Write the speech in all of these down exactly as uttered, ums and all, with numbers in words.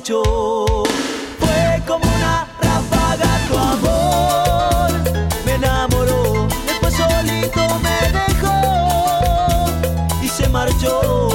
marchó. Fue como una ráfaga tu amor, me enamoró, después solito me dejó y se marchó.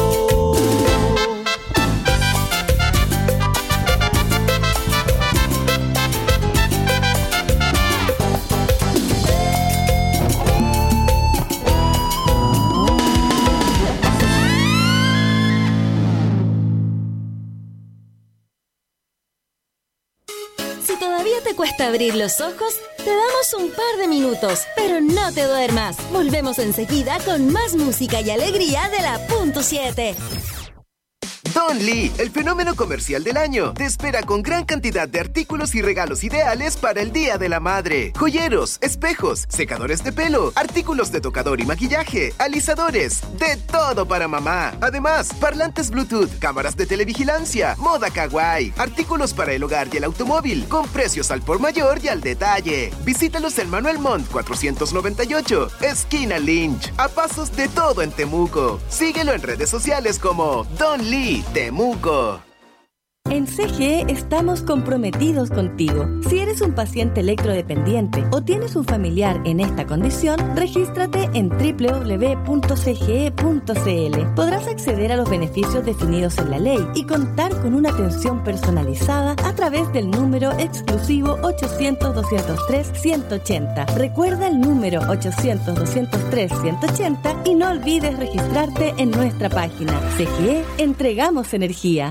¿Te cuesta abrir los ojos? Te damos un par de minutos, pero no te duermas. Volvemos enseguida con más música y alegría de la punto siete. Don Lee, el fenómeno comercial del año, te espera con gran cantidad de artículos y regalos ideales para el Día de la Madre. Joyeros, espejos, secadores de pelo, artículos de tocador y maquillaje, alisadores, de todo para mamá. Además, parlantes Bluetooth, cámaras de televigilancia, moda kawaii, artículos para el hogar y el automóvil, con precios al por mayor y al detalle. Visítalos en Manuel Montt cuatrocientos noventa y ocho, esquina Lynch, a pasos de todo en Temuco. Síguelo en redes sociales como Don Lee Temuco. En C G E estamos comprometidos contigo. Si eres un paciente electrodependiente o tienes un familiar en esta condición, regístrate en doble u doble u doble u punto c g e punto c l. Podrás acceder a los beneficios definidos en la ley y contar con una atención personalizada a través del número exclusivo ochocientos, doscientos tres, ciento ochenta. Recuerda el número ochocientos, doscientos tres, ciento ochenta y no olvides registrarte en nuestra página. C G E, entregamos energía.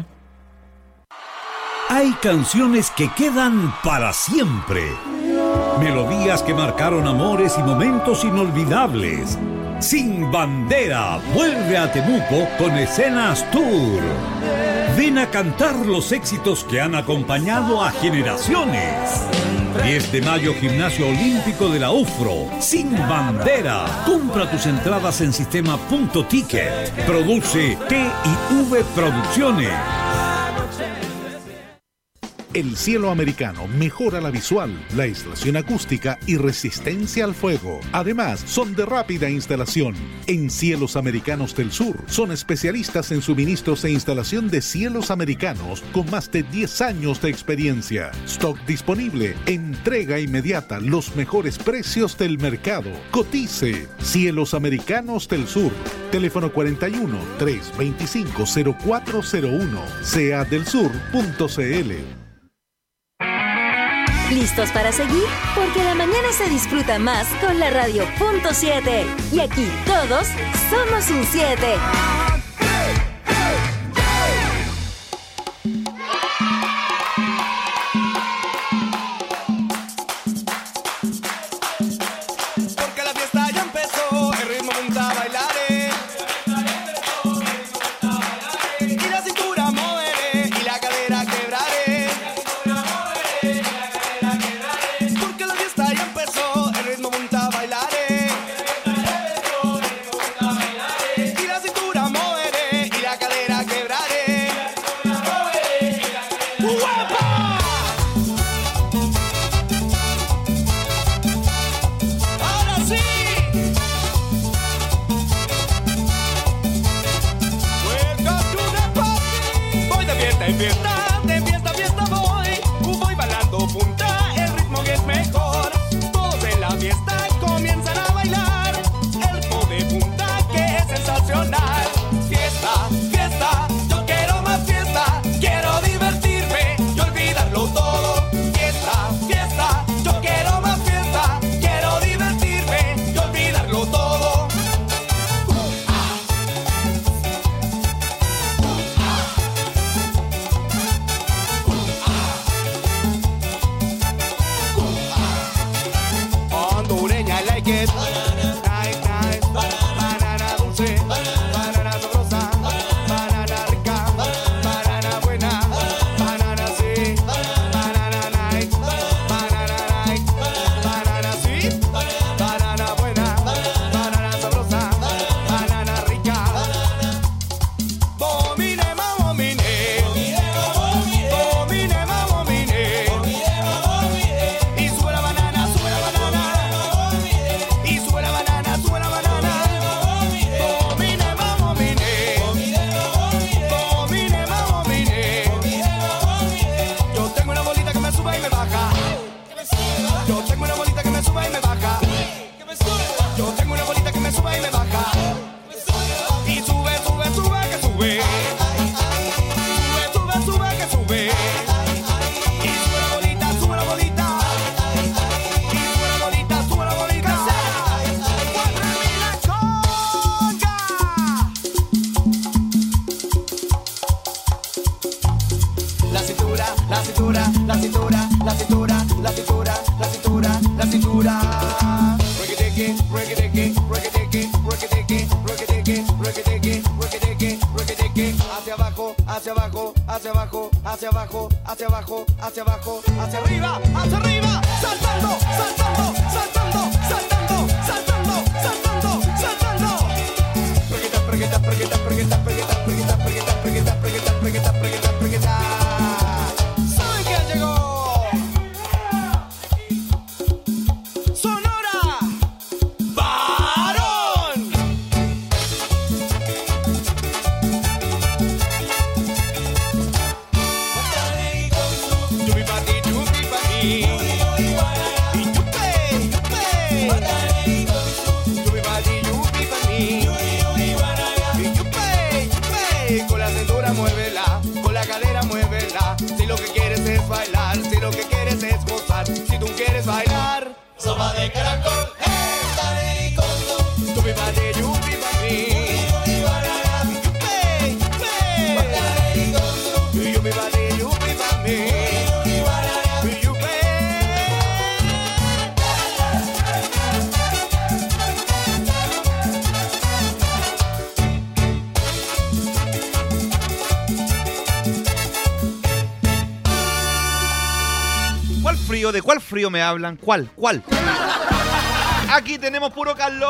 Hay canciones que quedan para siempre. Melodías que marcaron amores y momentos inolvidables. Sin Bandera vuelve a Temuco con Escenas Tour. Ven a cantar los éxitos que han acompañado a generaciones. diez de mayo, Gimnasio Olímpico de la U F R O. Sin Bandera. Compra tus entradas en sistema punto ticket. Produce T y V Producciones. El Cielo Americano mejora la visual, la aislación acústica y resistencia al fuego. Además, son de rápida instalación. En Cielos Americanos del Sur, son especialistas en suministros e instalación de cielos americanos con más de diez años de experiencia. Stock disponible, entrega inmediata, los mejores precios del mercado. Cotice. Cielos Americanos del Sur. Teléfono cuarenta y uno, trescientos veinticinco, cero cuatro cero uno. c a del sur punto c l. ¿Listos para seguir? Porque la mañana se disfruta más con la radio punto siete. Y aquí todos somos un siete. Porque la fiesta ya empezó, el ritmo punta bailaré. Y la cintura moveré y la cadera quebraré. Porque la fiesta ya empezó, el ritmo punta bailaré. Y la cintura moveré y la cadera quebraré. ¡Guapa! Ahora sí. Welcome to the party. Voy de fiesta en fiesta, de fiesta a fiesta voy. Voy bailando punta, el ritmo que es mejor. Todos en la fiesta comienzan a bailar. El ritmo de punta que es sensacional. Fiesta, fiesta, yo quiero más fiesta. Quiero divertirme y olvidarlo todo. Fiesta, fiesta, yo quiero más fiesta. Quiero divertirme y olvidarlo todo. cintura, la cintura, la cintura, la cintura, la cintura, la cintura. Rocky-tiki, rocky-tiki, rocky-tiki, rocky-tiki, rocky-tiki, rocky-tiki, rocky-tiki, rocky-tiki. Hacia abajo, hacia abajo, hacia abajo, hacia abajo, hacia abajo, hacia abajo, hacia arriba, hacia arriba. Saltando, saltando, saltando, saltando, saltando, saltando, saltando. Pregueta, pregueta, pregueta, pregueta, pregueta, pregueta, pregueta, pregueta, pregueta, pregueta, pregueta, pregueta. ¿Saben quién llegó? Sonora Varón. Yupi pa ti, yupi pa ti. Y yupe, yupe. Yupi pa ti, yupi pa ti. Y yupe, yupe. Con la cintura muévela, con la cadera muévela. Si lo que quieres es bailar, si lo que quieres es gozar, si tú quieres bailar, sopa de caracol, hey. Yupi pa ti, yupi pa ti. Yupe, yupe. Yupi pa ti, yupi pa ti. Yupe. ¿Cuál frío? ¿De cuál frío me hablan? ¿Cuál? ¿Cuál? Aquí tenemos puro calor.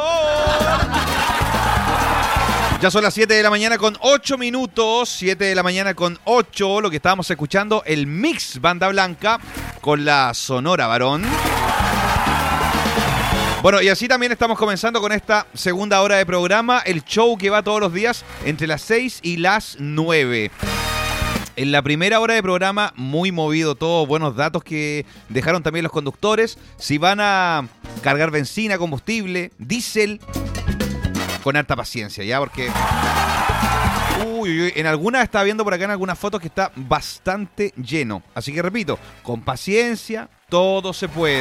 Ya son las siete de la mañana con ocho minutos. siete de la mañana con ocho. Lo que estábamos escuchando, el mix Banda Blanca con la Sonora Varón. Bueno, y así también estamos comenzando con esta segunda hora de programa. El show que va todos los días entre las seis y las nueve. En la primera hora de programa, muy movido todo, buenos datos que dejaron también los conductores. Si van a cargar benzina, combustible, diésel, con harta paciencia, ¿ya? Porque uy, uy, uy, en algunas estaba viendo por acá en algunas fotos que está bastante lleno. Así que repito, con paciencia, todo se puede.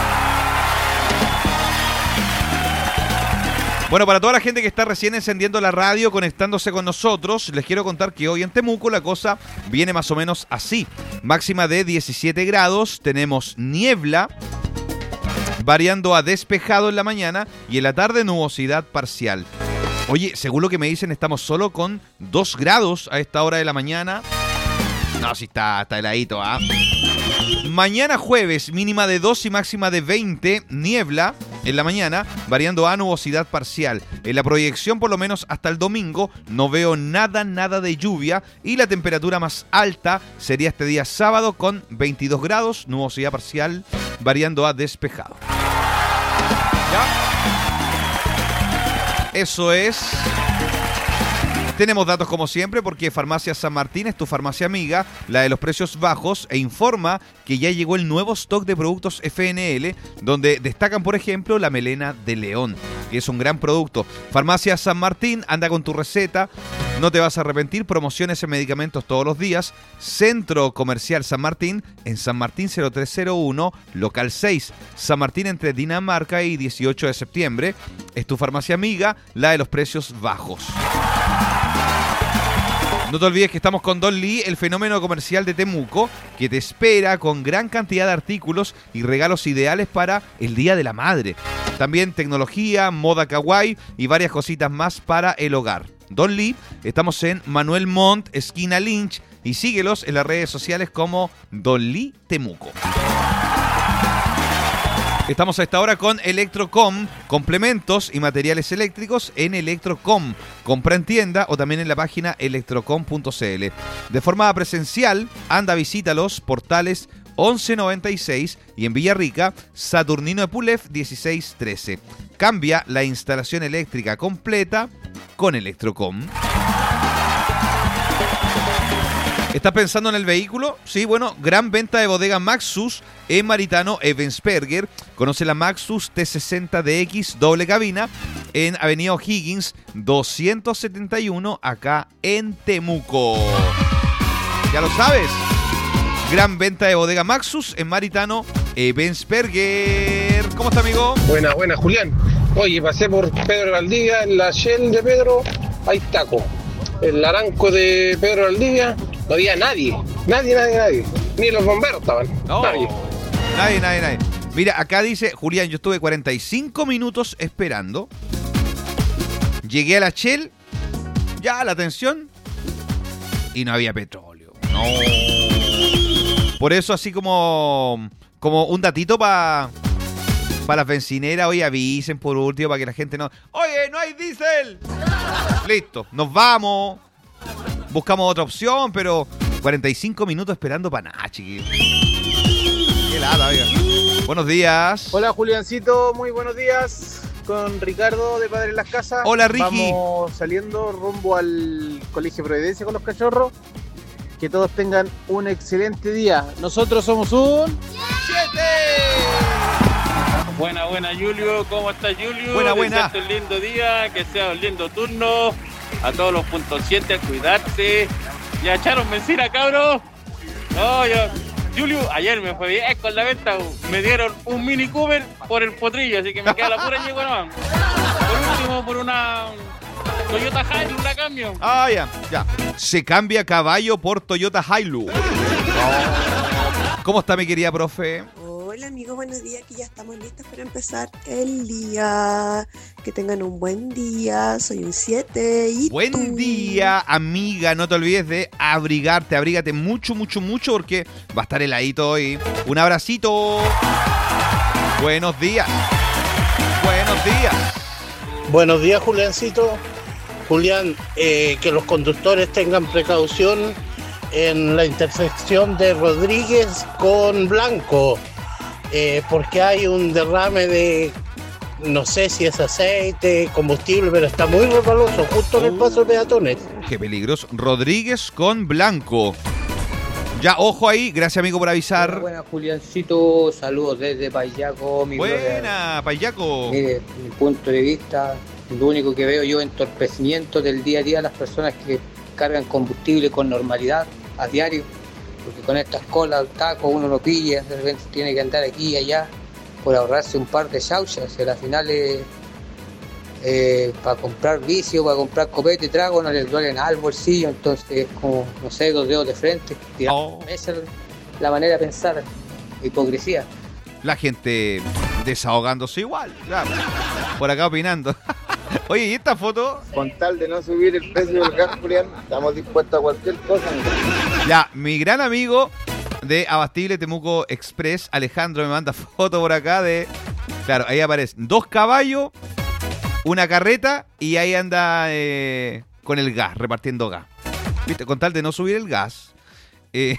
Bueno, para toda la gente que está recién encendiendo la radio, conectándose con nosotros, les quiero contar que hoy en Temuco la cosa viene más o menos así. Máxima de diecisiete grados, tenemos niebla, variando a despejado en la mañana y en la tarde nubosidad parcial. Oye, según lo que me dicen, estamos solo con dos grados a esta hora de la mañana. No, sí está, está heladito, ¿ah? Mañana jueves, mínima de dos y máxima de veinte, niebla en la mañana, variando a nubosidad parcial. En la proyección, por lo menos hasta el domingo, no veo nada, nada de lluvia. Y la temperatura más alta sería este día sábado con veintidós grados, nubosidad parcial, variando a despejado. ¿Ya? Eso es. Tenemos datos como siempre porque Farmacia San Martín es tu farmacia amiga, la de los precios bajos, e informa que ya llegó el nuevo stock de productos F N L, donde destacan, por ejemplo, la melena de león, que es un gran producto. Farmacia San Martín, anda con tu receta, no te vas a arrepentir, promociones en medicamentos todos los días. Centro Comercial San Martín, en San Martín cero tres cero uno, local seis, San Martín entre Dinamarca y dieciocho de septiembre. Es tu farmacia amiga, la de los precios bajos. No te olvides que estamos con Don Lee, el fenómeno comercial de Temuco, que te espera con gran cantidad de artículos y regalos ideales para el Día de la Madre. También tecnología, moda kawaii y varias cositas más para el hogar. Don Lee, estamos en Manuel Montt, esquina Lynch, y síguelos en las redes sociales como Don Lee Temuco. Estamos a esta hora con Electrocom, complementos y materiales eléctricos en Electrocom. Compra en tienda o también en la página electrocom punto c l. De forma presencial, anda, visita los portales once noventa y seis y en Villarrica, Saturnino Epulef dieciséis trece. Cambia la instalación eléctrica completa con Electrocom. ¿Estás pensando en el vehículo? Sí, bueno, gran venta de bodega Maxus en Maritano Ebensperger. Conoce la Maxus T sesenta D X doble cabina en Avenida O'Higgins doscientos setenta y uno, acá en Temuco. Ya lo sabes. Gran venta de bodega Maxus en Maritano Ebensperger. ¿Cómo está, amigo? Buena, buena, Julián. Oye, pasé por Pedro Valdivia, en la Shell de Pedro, hay taco. El Aranco de Pedro Valdivia, no había nadie, nadie, nadie, nadie. Ni los bomberos estaban. No. Nadie. Nadie, nadie, nadie. Mira, acá dice, Julián, yo estuve cuarenta y cinco minutos esperando. Llegué a la Shell, ya la atención, y no había petróleo. No. Por eso, así como, como un datito para pa las bencineras, hoy avisen por último para que la gente no... Oye, no hay diésel. Listo, nos vamos. Buscamos otra opción, pero cuarenta y cinco minutos esperando para nada, chiquillos. Qué lata, oiga. Buenos días. Hola, Juliancito, muy buenos días. Con Ricardo de Padre en las Casas. Hola, Ricky. Vamos saliendo rumbo al Colegio Providencia con los cachorros. Que todos tengan un excelente día. Nosotros somos un... ¡Siete! Buena, buena, Julio. ¿Cómo estás, Julio? Buena, buena. Desearte un lindo día, que sea un lindo turno. A todos los puntos siete, a cuidarse. Ya echaron benzina, cabros. No, yo... Julio, ayer me fue bien con la venta. Me dieron un Mini Cooper por el potrillo, así que me queda la pura yegua nomás. Por último, por una Toyota Hilux la cambio. Ah, ya, ya. Se cambia caballo por Toyota Hilux. ¿Cómo está mi querida profe? Hola amigos, buenos días, que ya estamos listos para empezar el día. Que tengan un buen día, soy un siete y Buen tú. día, amiga, no te olvides de abrigarte, abrígate mucho, mucho, mucho porque va a estar heladito hoy. Un abracito. Buenos días. Buenos días. Buenos días, Juliancito. Julián, eh, que los conductores tengan precaución en la intersección de Rodríguez con Blanco. Eh, porque hay un derrame de, no sé si es aceite, combustible, pero está muy resbaloso, justo en el paso de peatones. Qué peligroso. Rodríguez con Blanco. Ya, ojo ahí. Gracias, amigo, por avisar. Buena, buena, Juliancito. Saludos desde Payaco. Mi Buena, Payaco. Mire, mi punto de vista, lo único que veo yo, entorpecimiento del día a día de las personas que cargan combustible con normalidad a diario. Porque con estas colas, tacos, uno lo pilla, de repente tiene que andar aquí y allá por ahorrarse un par de chauchas. Y al final, eh, eh, para comprar vicio, para comprar copete y trago, no les duele nada el bolsillo. Entonces, es como, no sé, dos dedos de frente. Oh. Esa es la manera de pensar, hipocresía. La gente desahogándose igual. Ya, por acá opinando. Oye, ¿y esta foto? Con tal de no subir el precio del gas, Julián, estamos dispuestos a cualquier cosa. Ya, mi gran amigo de Abastible Temuco Express, Alejandro, me manda foto por acá de... Claro, ahí aparecen dos caballos, una carreta y ahí anda eh, con el gas, repartiendo gas. ¿Viste? Con tal de no subir el gas. Eh...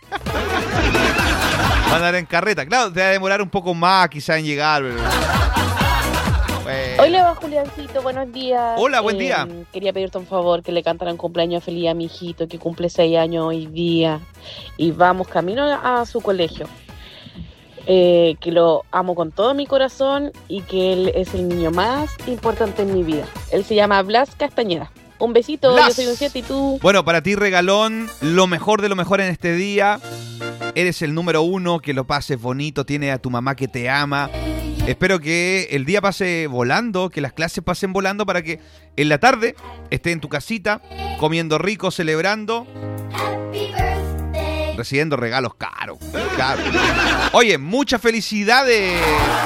Va a andar en carreta. Claro, te va a demorar un poco más quizá en llegar, pero... Hola, Juliancito, buenos días. Hola, buen eh, día. Quería pedirte un favor, que le cantaran cumpleaños feliz a mi hijito, que cumple seis años hoy día. Y vamos camino a su colegio. Eh, que lo amo con todo mi corazón y que él es el niño más importante en mi vida. Él se llama Blas Castañeda. Un besito, Blas. Yo soy un siete y tú. Bueno, para ti, regalón, lo mejor de lo mejor en este día. Eres el número uno, que lo pases bonito, tiene a tu mamá que te ama. Espero que el día pase volando, que las clases pasen volando para que en la tarde estés en tu casita, comiendo rico, celebrando, recibiendo regalos caros, caros. Oye, muchas felicidades.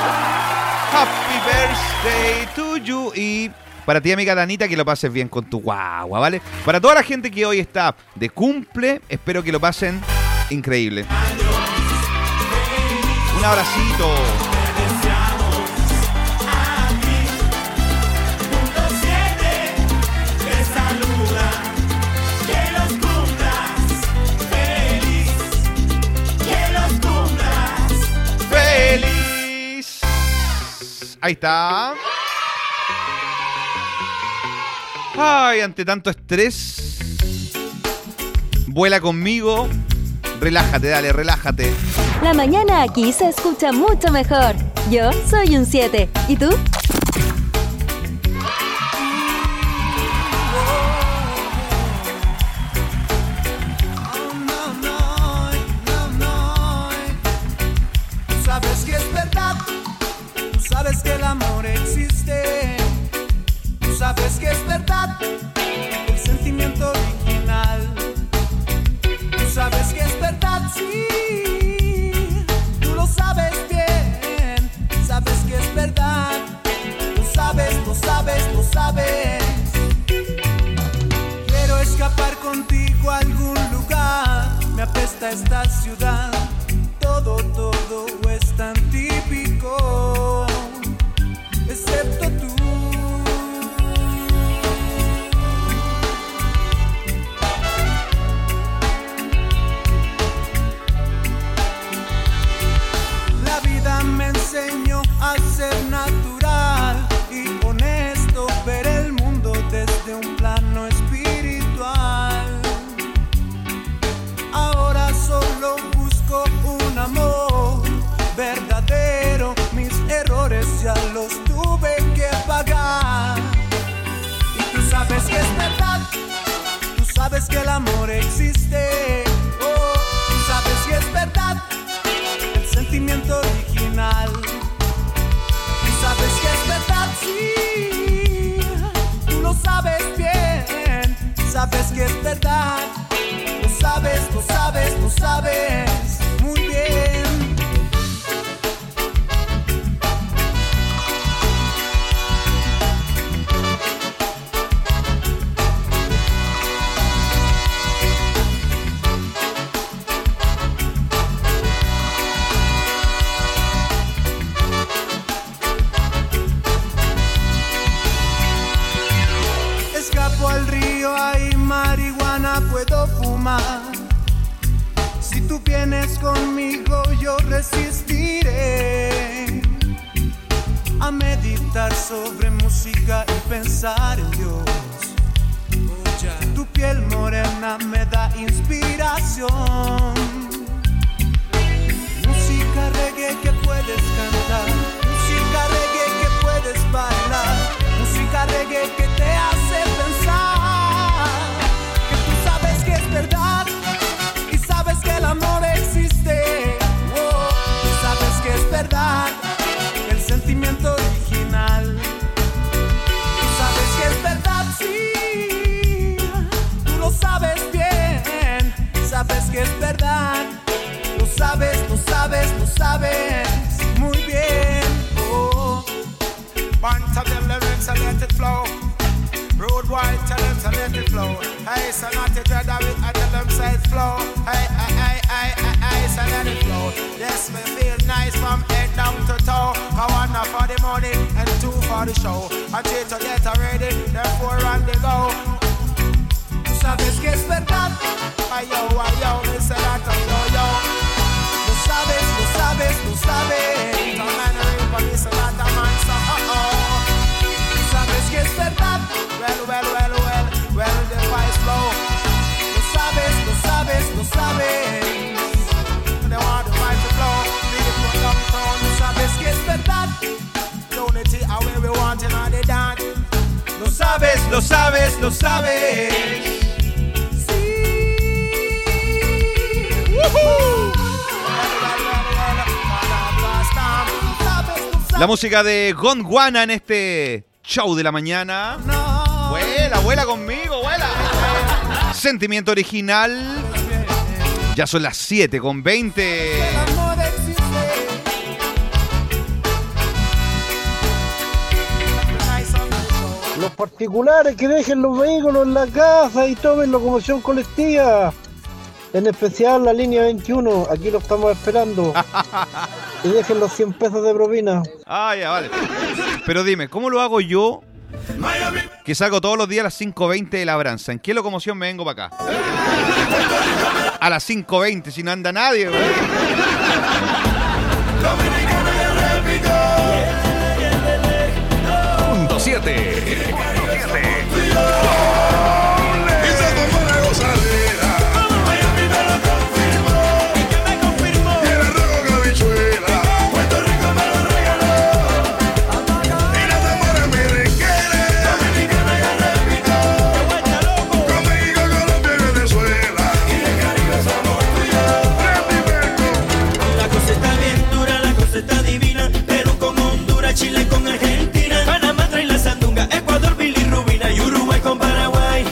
Happy birthday to you. Y para ti, amiga Danita, que lo pases bien con tu guagua, ¿vale? Para toda la gente que hoy está de cumple, espero que lo pasen increíble. Un abracito. ¡Feliz! Ahí está. Ay, ante tanto estrés, vuela conmigo. Relájate, dale, relájate. La mañana aquí se escucha mucho mejor. Yo soy un siete. ¿Y tú? Tú sabes que es verdad, tú sabes que el amor existe, tú sabes que es verdad, el sentimiento original, tú sabes que es verdad, sí. está esta ciudad, todo, todo es tan típico, excepto tú. La vida me enseñó a ser natural y honesto, ver el mundo desde un plano espiritual. Ahora solo busco un amor verdadero, mis errores ya los tuve que pagar. Y tú sabes que es verdad, tú sabes que el amor existe, oh, tú sabes que es verdad, el sentimiento original. Tú sabes que es verdad, sí, tú lo sabes bien, sabes que es verdad, lo sabes, lo sabes, lo sabes muy bien. Escapo al río, hay marihuana, puedo fumar. Si tú vienes conmigo, yo resistiré a meditar sobre música y pensar en Dios. Tu piel morena me da inspiración. Música reggae que puedes cantar, música reggae que puedes bailar, música reggae que te hace pensar que tú sabes que es verdad y sabes que el amor existe, oh, tú sabes que es verdad, el sentimiento original. Tú sabes que es verdad, sí, tú lo sabes bien, sabes que es verdad, lo sabes, lo sabes, lo sabes muy bien, oh. Bunch of them lyrics and let it flow. Road wide, tell them to let it flow. Hey, so not to dread of it, I tell them say it flow. Hey, hey, hey, hey, hey, hey, so let it flow. Yes, me feel nice from head down to toe. I want one for the money and two for the show. I three to get ready, then four on the go. Tú sabes que es verdad. Ay yo, ay yo, me say that yo yo. Lo sabes, lo sabes, lo sabes. The man ring for me say that a man so oh oh. Tú sabes que es verdad. Well, well, well, well, well, the vice flow. Lo sabes, lo sabes, lo sabes. They want the vice to flow. Lead it from downtown. Tú sabes que es verdad. Unity are where we want in all the dance. Lo sabes, lo sabes, lo sabes. Sí. ¡Woohoo! La música de Gondwana en este show de la mañana. Vuela, vuela conmigo, vuela. Sentimiento original. Ya son las siete con veinte. Los particulares que dejen los vehículos en la casa y tomen locomoción colectiva. En especial la línea veintiuno, aquí lo estamos esperando. Y dejen los cien pesos de propina. Ah, ya, vale. Pero dime, ¿cómo lo hago yo? Que salgo todos los días a las cinco veinte de Labranza. ¿En qué locomoción me vengo para acá? A las cinco veinte, si no anda nadie, güey. Punto siete. Chile con Argentina, Panamá trae la sandunga, Ecuador, bilirrubina y Uruguay con Paraguay.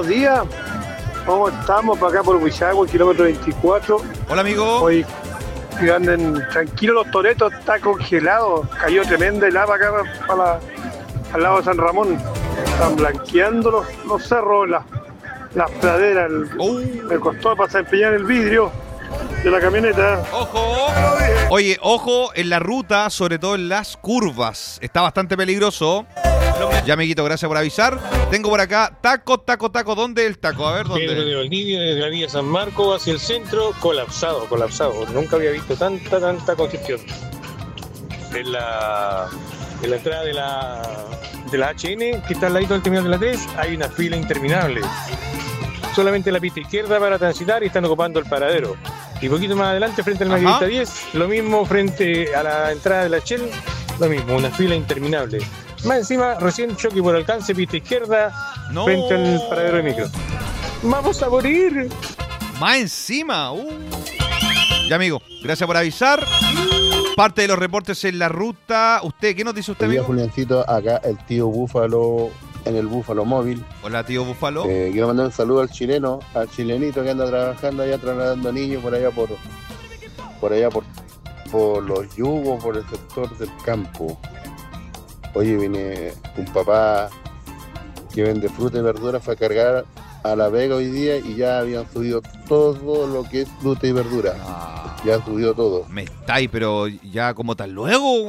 buenos días. ¿Cómo estamos? Para acá por Huichagua, kilómetro veinticuatro. Hola, amigo. Hoy que anden tranquilos los toretos, está congelado. Cayó tremenda helada acá para la, al lado de San Ramón. Están blanqueando los, los cerros, las, las praderas. El, uh. Me costó pasar a empeñar el vidrio de la camioneta. ¡Ojo! Oye, ojo en la ruta, sobre todo en las curvas. Está bastante peligroso. Ya, amiguito, gracias por avisar. Tengo por acá taco, taco, taco. ¿Dónde el taco? A ver, ¿dónde? Pedro de Valdivia, desde la vía San Marco hacia el centro, colapsado, colapsado. Nunca había visto tanta, tanta congestión. En la, en la entrada de la, de la H N, que está al ladito del terminal de la tres, hay una fila interminable. Solamente la pista izquierda para transitar y están ocupando el paradero. Y poquito más adelante, frente al Margarita diez, lo mismo frente a la entrada de la Shell, lo mismo, una fila interminable. Más encima, recién choque por alcance, pista izquierda, no. Frente al paradero de micro. ¡Vamos a morir! Más encima, uh. Ya, amigo, gracias por avisar. Parte de los reportes en la ruta. ¿Usted qué nos dice usted, amigo? Juliancito, acá el tío Búfalo en el Búfalo Móvil. Hola, tío Búfalo. Eh, quiero mandar un saludo al chileno, al chilenito que anda trabajando allá, trasladando niños por allá por, por allá por, por los yugos, por el sector del campo. Oye, viene un papá que vende fruta y verdura, fue a cargar a La Vega hoy día y ya habían subido todo lo que es fruta y verdura. Ah, ya han subido todo. Me estáis, pero ya como tan luego.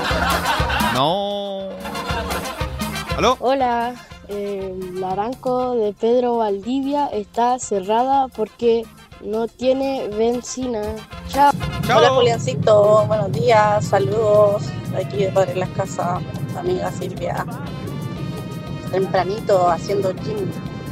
No. ¿Aló? Hola, eh, la Aranco de Pedro Valdivia está cerrada porque no tiene benzina. Chao. Chao. Hola, Juliancito, buenos días, saludos aquí de Padre Las Casas, amiga Silvia. Tempranito haciendo gym.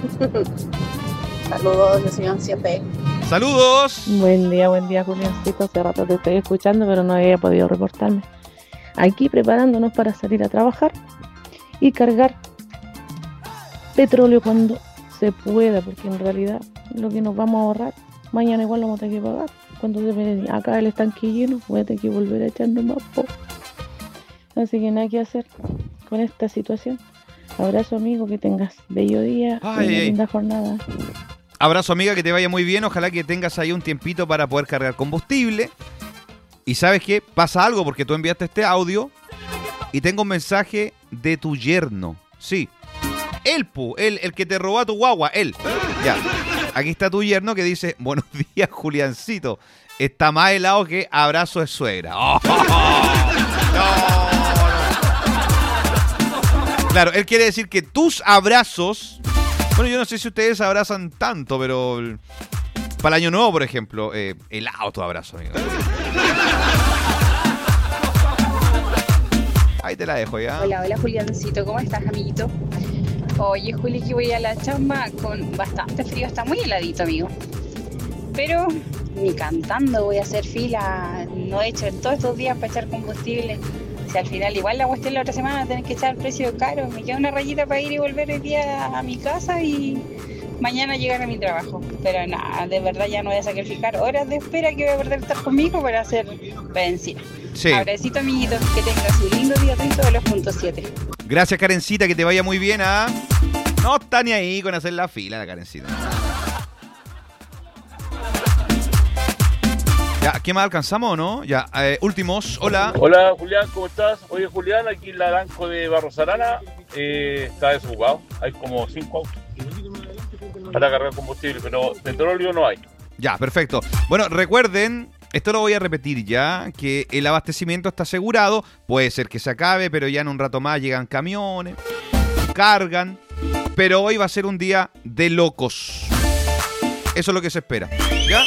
Saludos, les sigan siempre. Saludos. Buen día, buen día, Juliancito. Hace rato te estoy escuchando, pero no había podido reportarme. Aquí preparándonos para salir a trabajar y cargar petróleo cuando se pueda, porque en realidad lo que nos vamos a ahorrar, mañana igual lo vamos a tener que pagar. Cuando se me acá el estanque lleno, voy a tener que volver a echarnos más po. Así que nada que hacer con esta situación. Abrazo, amigo, que tengas bello día, ay, una ay. linda jornada. Abrazo, amiga, que te vaya muy bien. Ojalá que tengas ahí un tiempito para poder cargar combustible. Y ¿sabes qué? Pasa algo porque tú enviaste este audio y tengo un mensaje de tu yerno. Sí. Él, pu, él, el que te robó a tu guagua, él. Ya. Aquí está tu yerno que dice, buenos días, Juliancito. Está más helado que abrazo de suegra. Oh, oh, oh. No, no. Claro, él quiere decir que tus abrazos... Bueno, yo no sé si ustedes abrazan tanto, pero... Para el año nuevo, por ejemplo, eh, helado tu abrazo, amigo. Ahí te la dejo ya. Hola, hola, Juliancito. ¿Cómo estás, amiguito? Oye, Juli, que voy a la chamba con bastante frío. Está muy heladito, amigo. Pero ni cantando voy a hacer fila. No he hecho en todos estos días para echar combustible. Si al final igual la cuestión la otra semana tenés que echar el precio caro. Me queda una rayita para ir y volver el día a mi casa y mañana llegar a mi trabajo. Pero nada, de verdad ya no voy a sacrificar horas de espera que voy a perder estar conmigo para hacer benzina. Sí. Abracito, amiguito. Que tengas un lindo día dentro de los puntos siete. Gracias, Karencita, que te vaya muy bien. ¿Ah? No está ni ahí con hacer la fila, la Karencita. Ya, ¿qué más alcanzamos o no? Ya, eh, últimos, hola. Hola, Julián, ¿cómo estás? Oye, Julián, aquí en la Aranco de Barros Arana eh, está desocupado. Hay como cinco autos para cargar combustible, pero petróleo no hay. Ya, perfecto. Bueno, recuerden, esto lo voy a repetir ya, que el abastecimiento está asegurado. Puede ser que se acabe, pero ya en un rato más llegan camiones, cargan. Pero hoy va a ser un día de locos. Eso es lo que se espera. ¿Ya?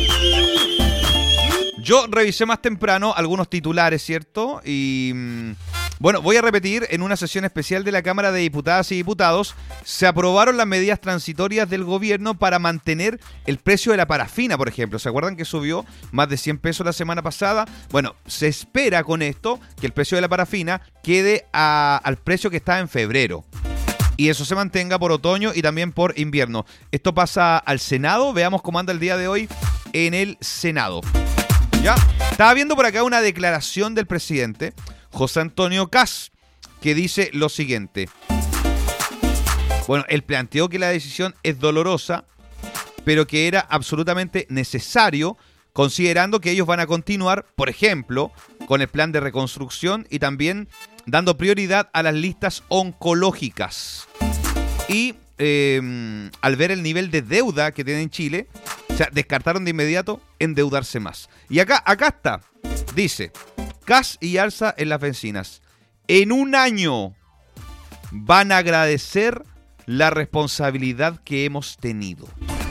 Yo revisé más temprano algunos titulares, ¿cierto? Y bueno, voy a repetir, en una sesión especial de la Cámara de Diputadas y Diputados, se aprobaron las medidas transitorias del gobierno para mantener el precio de la parafina, por ejemplo. ¿Se acuerdan que subió más de cien pesos la semana pasada? Bueno, se espera con esto que el precio de la parafina quede a, al precio que estaba en febrero. Y eso se mantenga por otoño y también por invierno. Esto pasa al Senado. Veamos cómo anda el día de hoy en el Senado. ¿Ya? Estaba viendo por acá una declaración del presidente José Antonio Kast, que dice lo siguiente. Bueno, él planteó que la decisión es dolorosa, pero que era absolutamente necesario, considerando que ellos van a continuar, por ejemplo, con el plan de reconstrucción y también dando prioridad a las listas oncológicas. Y eh, al ver el nivel de deuda que tiene en Chile, o sea, descartaron de inmediato endeudarse más. Y acá, acá está, dice, gas y alza en las bencinas. En un año van a agradecer la responsabilidad que hemos tenido.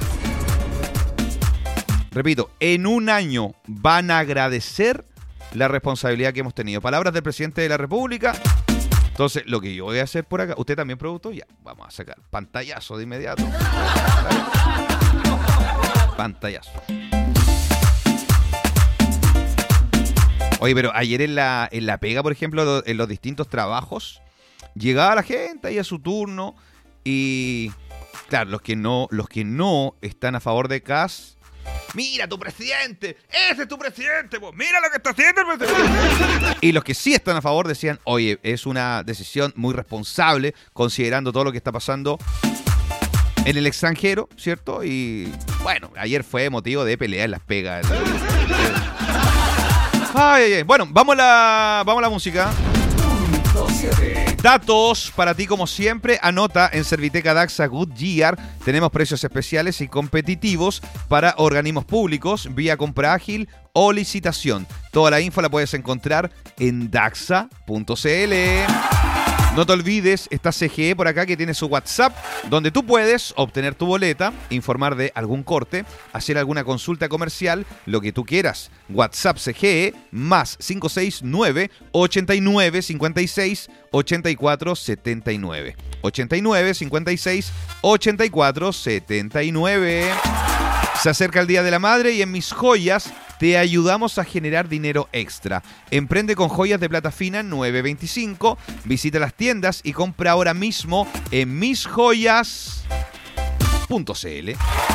Repito, en un año van a agradecer la responsabilidad que hemos tenido. Palabras del presidente de la República. Entonces, lo que yo voy a hacer por acá, ¿usted también producto? Ya, vamos a sacar pantallazo de inmediato. Pantallazo. Oye, pero ayer en la, en la pega, por ejemplo, en los distintos trabajos, llegaba la gente ahí a su turno y, claro, los que no, los que no están a favor de C A S, mira tu presidente, ese es tu presidente, pues mira lo que está haciendo el presidente. Y los que sí están a favor decían, oye, es una decisión muy responsable considerando todo lo que está pasando en el extranjero, ¿cierto? Y bueno, ayer fue motivo de pelea en las pegas. Ay, ay, ay. Bueno, vamos a la, vamos a la música. Datos para ti como siempre. Anota en Serviteca Daxa Goodyear. Tenemos precios especiales y competitivos para organismos públicos, vía compra ágil o licitación. Toda la info la puedes encontrar en daxa punto cl. No te olvides, está C G E por acá que tiene su WhatsApp, donde tú puedes obtener tu boleta, informar de algún corte, hacer alguna consulta comercial, lo que tú quieras. WhatsApp C G E más cinco seis nueve, ochenta y nueve, cincuenta y seis, ochenta y cuatro, setenta y nueve. ochenta y nueve, cincuenta y seis, ochenta y cuatro, setenta y nueve. Se acerca el Día de la Madre y en Mis Joyas te ayudamos a generar dinero extra. Emprende con joyas de plata fina nueve veinticinco. Visita las tiendas y compra ahora mismo en mis joyas punto cl.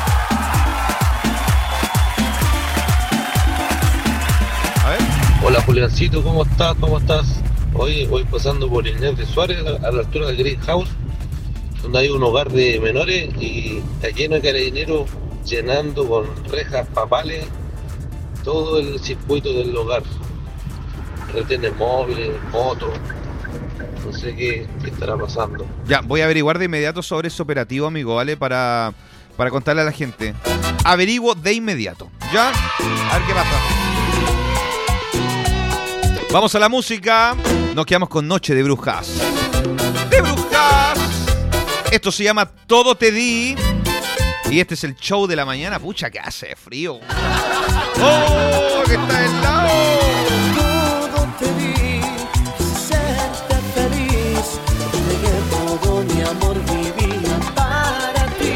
A ver. Hola Juliancito, ¿cómo estás? ¿Cómo estás? Hoy voy pasando por Inés de Suárez a la, a la altura del Greenhouse, donde hay un hogar de menores y está lleno de carabineros llenando con rejas papales todo el circuito del hogar, retenes móviles, motos, no sé qué, qué estará pasando. Ya, voy a averiguar de inmediato sobre ese operativo, amigo, ¿vale? Para, para contarle a la gente. Averiguo de inmediato, ¿ya? A ver qué pasa. Vamos a la música. Nos quedamos con Noche de Brujas. ¡De Brujas! Esto se llama Todo Te Di. Y este es el show de la mañana. Pucha, que hace frío. ¡Oh, que está helado! Todo te di, serte feliz. Entregué todo mi amor, vivía para ti.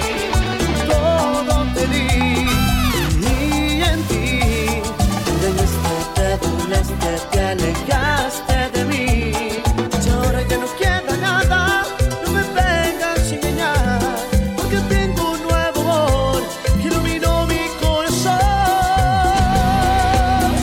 Todo te di, y en ti. Engañaste, te burlaste, te alejaste de mí. Y ahora ya no queda nada, no me vengas a engañar. Porque tengo un nuevo amor que iluminó mi corazón.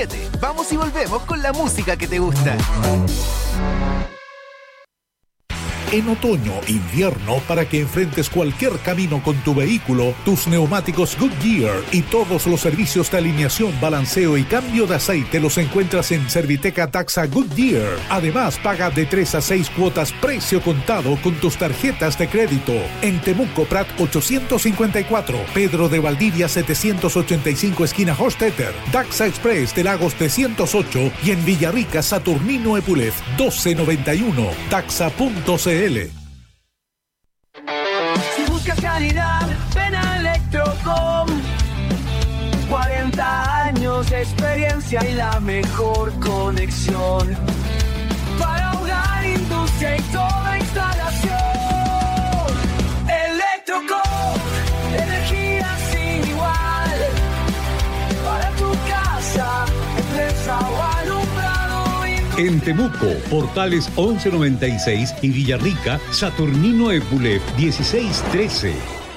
siete. Vamos y volvemos con la música que te gusta. En otoño, invierno, para que enfrentes cualquier camino con tu vehículo, tus neumáticos Goodyear y todos los servicios de alineación, balanceo y cambio de aceite los encuentras en Serviteca Taxa Goodyear. Además, paga de tres a seis cuotas precio contado con tus tarjetas de crédito. En Temuco Prat ochocientos cincuenta y cuatro, Pedro de Valdivia setecientos ochenta y cinco esquina Hostetter, Taxa Express de Lagos trescientos ocho y en Villarrica Saturnino Epulef doce noventa y uno. Taxa punto c l. Si buscas calidad, ven a Electrocom. cuarenta años de experiencia y la mejor conexión para hogar, industria y toda instalación. Electrocom, energía sin igual para tu casa, empresa o alumbrado. En Temuco, Portales once noventa y seis y Villarrica, Saturnino Epulef dieciséis trece.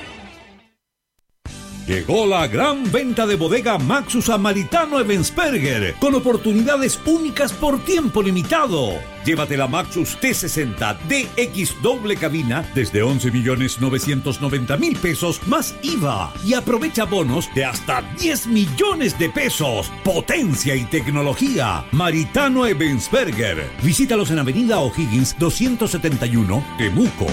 Llegó la gran venta de bodega Maxus a Maritano Ebensperger, con oportunidades únicas por tiempo limitado. Llévate la Maxus T sesenta D X doble cabina desde once millones novecientos noventa mil pesos más I V A y aprovecha bonos de hasta diez millones de pesos. Potencia y tecnología. Maritano Ebensperger. Visítalos en Avenida O'Higgins doscientos setenta y uno, Temuco.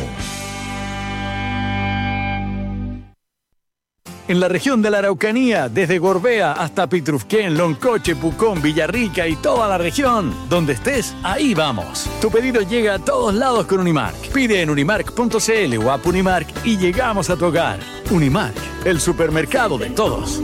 En la región de la Araucanía, desde Gorbea hasta Pitrufquén, Loncoche, Pucón, Villarrica y toda la región. Donde estés, ahí vamos. Tu pedido llega a todos lados con Unimark. Pide en unimark punto c l o app Unimark y llegamos a tu hogar. Unimark, el supermercado de todos.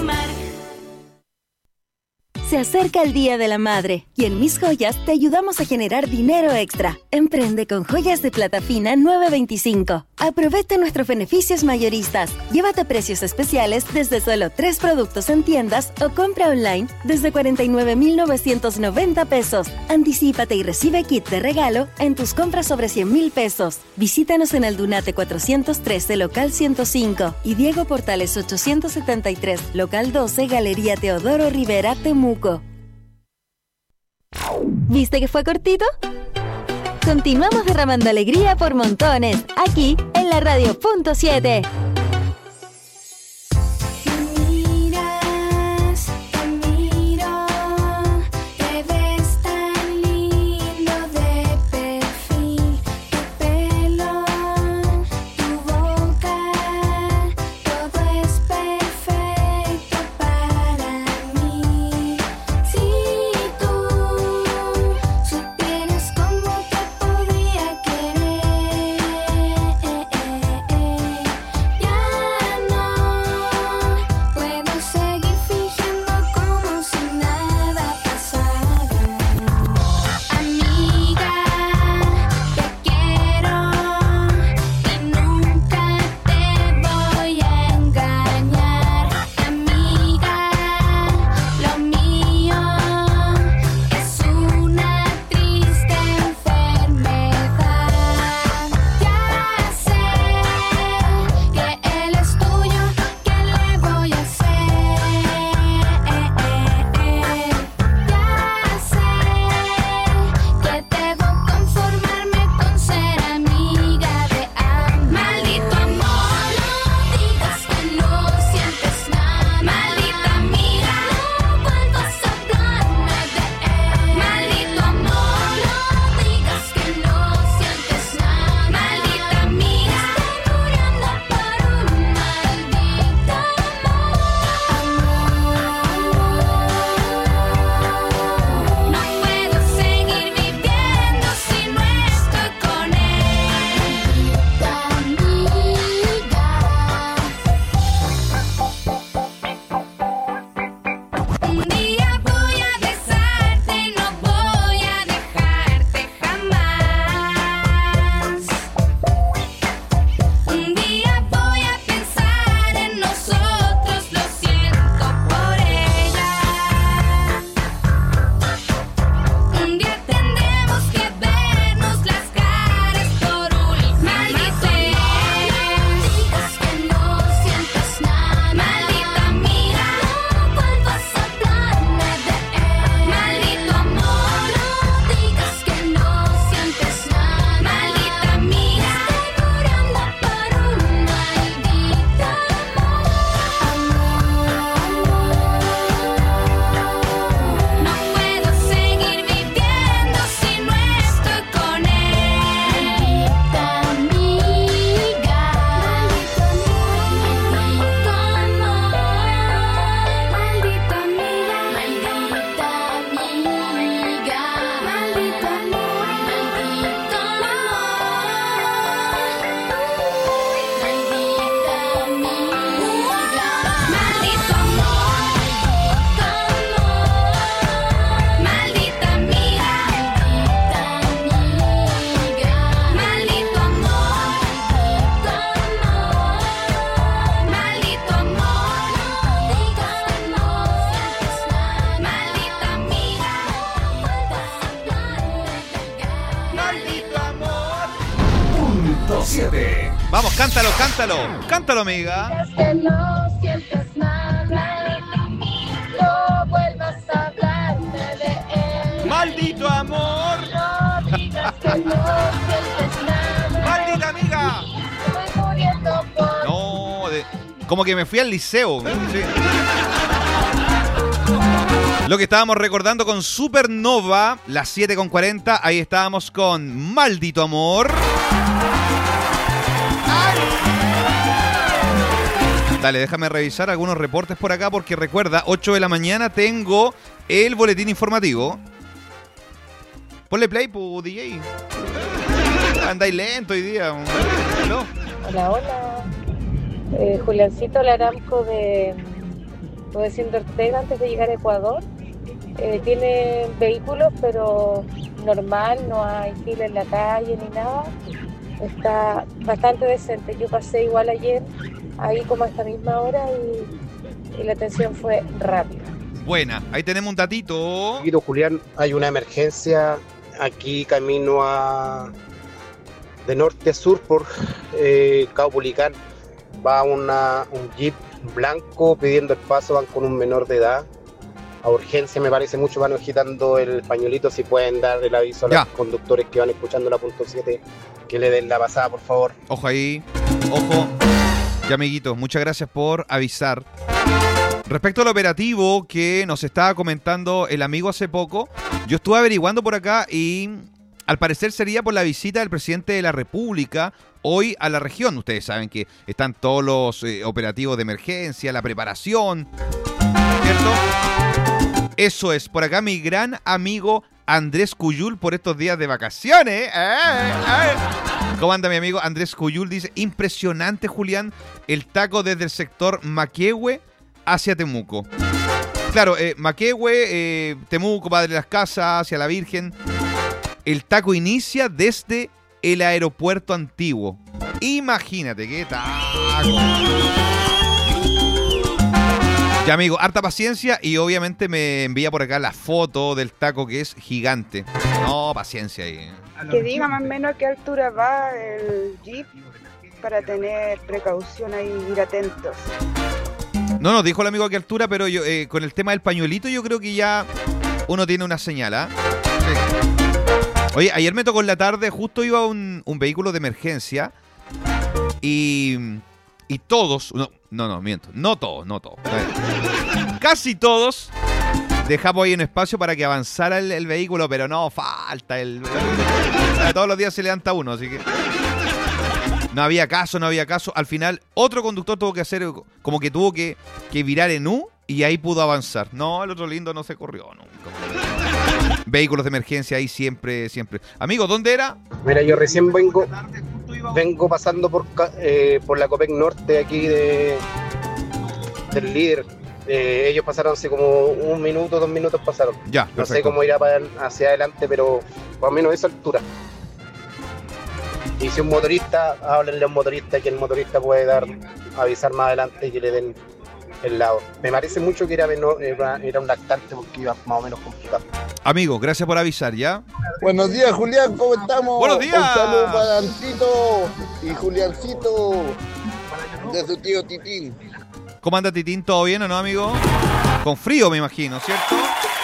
Se acerca el Día de la Madre y en Mis Joyas te ayudamos a generar dinero extra. Emprende con joyas de plata fina nueve veinticinco. Aprovecha nuestros beneficios mayoristas. Llévate precios especiales desde solo tres productos en tiendas o compra online desde cuarenta y nueve mil novecientos noventa pesos. Anticípate y recibe kit de regalo en tus compras sobre cien mil pesos. Visítanos en Aldunate cuatrocientos trece, local ciento cinco y Diego Portales ochocientos setenta y tres, local doce, Galería Teodoro Rivera, Temuco. ¿Viste que fue cortito? Continuamos derramando alegría por montones, aquí en la Radio Punto siete. Ya Vamos, cántalo, cántalo. Cántalo, amiga. Que no sientes nada, no vuelvas a hablarme de él. ¡Maldito amor! No digas que no sientes nada. ¡Maldita amiga! Estoy muriendo por... No, de... como que me fui al liceo. Sí. Lo que estábamos recordando con Supernova, las siete con cuarenta, ahí estábamos con Maldito Amor. Dale, déjame revisar algunos reportes por acá porque recuerda, ocho de la mañana tengo el boletín informativo. Ponle play, pu, D J. Andáis lento hoy día. ¿No? Hola, hola. Eh, Juliancito Laramco de Rudecindo Ortega, antes de llegar a Ecuador. Eh, tiene vehículos, pero normal, no hay fila en la calle ni nada. Está bastante decente. Yo pasé igual ayer, ahí como a esta misma hora, y, y la atención fue rápida. Buena, ahí tenemos un datito. Querido Julián, hay una emergencia aquí camino a de norte a sur por eh, Caupolicán. Va una, un jeep blanco pidiendo el paso, van con un menor de edad. A urgencia me parece mucho, van agitando el pañuelito. Si pueden dar el aviso a ya. los conductores que van escuchando la punto siete, que le den la pasada, por favor. Ojo ahí, ojo. Ya, amiguitos, muchas gracias por avisar. Respecto al operativo que nos estaba comentando el amigo hace poco, yo estuve averiguando por acá y al parecer sería por la visita del presidente de la República hoy a la región. Ustedes saben que están todos los eh, operativos de emergencia, la preparación, ¿cierto? Eso es, por acá mi gran amigo Andrés Cuyul por estos días de vacaciones. ¡Eh, eh! ¿Cómo anda mi amigo Andrés Cuyul? Dice, impresionante, Julián, el taco desde el sector Maquehue hacia Temuco. Claro, eh, Maquehue, eh, Temuco, Padre de las Casas, hacia la Virgen. El taco inicia desde el aeropuerto antiguo. Imagínate qué taco. Ya, amigo, harta paciencia y obviamente me envía por acá la foto del taco que es gigante. No, paciencia ahí. Que diga más o menos a qué altura va el jeep para tener precaución ahí, ir atentos. No nos dijo el amigo a qué altura, pero yo eh, con el tema del pañuelito yo creo que ya uno tiene una señal, ¿ah? Sí. Oye, ayer me tocó en la tarde, justo iba un, un vehículo de emergencia y, y todos, no, no, no, miento, no todos, no todos, casi todos dejamos ahí un espacio para que avanzara el, el vehículo, pero no, falta el... Todos los días se levanta uno, así que... No había caso, no había caso. Al final, otro conductor tuvo que hacer, como que tuvo que, que virar en U y ahí pudo avanzar. No, el otro lindo no se corrió nunca. Vehículos de emergencia ahí siempre, siempre. Amigo, ¿dónde era? Mira, yo recién vengo vengo pasando por eh, por la Copec Norte aquí de del líder. Eh, ellos pasaron hace como un minuto, dos minutos pasaron. Ya, no perfecto. sé cómo irá para hacia adelante, pero más o menos a esa altura. Y si un motorista, háblenle a un motorista, que el motorista puede dar, avisar más adelante y que le den el lado. Me parece mucho que era, era, era un lactante porque iba más o menos complicado. Amigo, gracias por avisar, ¿ya? Buenos días, Julián, ¿cómo estamos? Buenos días. Un saludo para Antito y Juliancito de su tío Titín. ¿Cómo anda Titín? ¿Todo bien o no, amigo? Con frío, me imagino, ¿cierto?